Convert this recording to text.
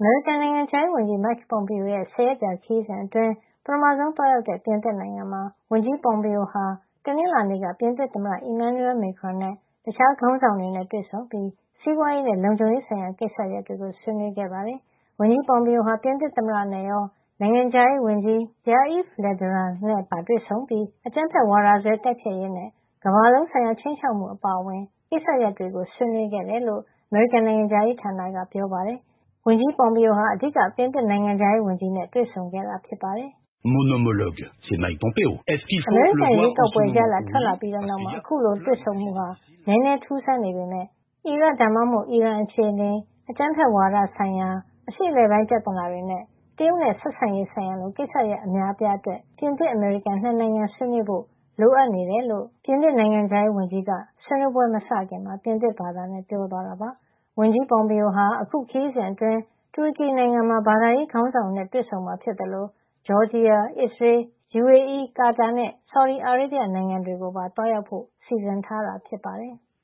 မေရိကန်နိုင်ငံခြားရေးဝန်ကြီး Mike Pompeo ရဲ့10 ရက်ကြာခရီးစဉ်အတွင်းပထမဆုံးသွားရောက်တဲ့ပြင်သစ်နိုင်ငံမှာဝန်ကြီး Pompeo ဟာတနင်္လာနေ့ကပြင်သစ်သမ္မတ Emmanuel Macron နဲ့တခြားခေါင်းဆောင်တွေနဲ့တွေ့ဆုံပြီးစီးပွားရေးနဲ့လုံခြုံရေးဆိုင်ရာကိစ္စရပ်တွေကိုဆွေးနွေးခဲ့ပါတယ်။ဝန်ကြီး Pompeo ဟာပြင်သစ်သမ္မတနဲ့ရောနိုင်ငံခြားရေးဝန်ကြီး Pierre-Yves Le Drian နဲ့ပါတွေ့ဆုံပြီးအကြမ်းဖက်ဝါဒစွဲတိုက်ဖျက်ရေးနဲ့ကမ္ဘာလုံးဆိုင်ရာခြိမ်းခြောက်မှုအပါအဝင်ကိစ္စရပ်တွေကိုဆွေးနွေးခဲ့တယ်လို့အမေရိကန်နိုင်ငံခြားရေးဌာနကပြောပါတယ်။ဝန်ကြီး Pompeo ဟာအဓိကပြင်သစ်နိုင်ငံခြားရေးဝန်ကြီးနဲ့တွေ့ဆုံခဲ့တာဖြစ်ပါတယ်။ Mon homologue, c'est Mike Pompeo. Est-ce qu'il အ faut မေရိ le ကန်ရွေး voir ကော en က် ce ပွဲရ moment လဒ် pour ထွက်လာ lui? ပြီးတဲ့နောက်မှာ Parce အခုလိုတွေ့ဆုံမှုဟာနည်းနည်းထူးဆန်းနေပေမယ့်အီရတ်ဒါမှမဟုတ်အီရန်အခြေအနေအကြမ်းဖက်ဝါဒဆိုင်ရာအရှေ့အလယ်ပိုင်းပြဿနာတွေနဲ့တရုတ်နဲ့ဆက်ဆံရေးဆိုင်ရာလိုကိစ္စရပ်အများအပြားအတွက်ပြင်သစ်-အမေရိကန်နှစ်နိုင်ငံဆွေးနွေးဖို့လိုအပ်နေတယ်လို့ပြင်သစ်နိုင်ငံခြားရေးဝန်ကြီးကဆွေးနွေးပွဲမစခင်မှာပြင်သစ်ဘာသာနဲ့ပြောသွားတာပါ။ဝန်ကြီး Pompeo ဟာအခုခရီးစဉ်အတွင်းတူရကီနိုင်ငံမှာဘာသာရေးခေါင်းဆောင်တွေနဲ့တွေ့ဆုံမှာဖြစ်သလိုဂျော်ဂျီယာ၊အစ္စရေး၊ UAE ၊ကာတာနဲ့ဆော်ဒီအာရေဗျနိုင်ငံတွေကိုပါသွားရောက်ဖို့စီစဉ်ထားတာဖြစ်ပါတယ်။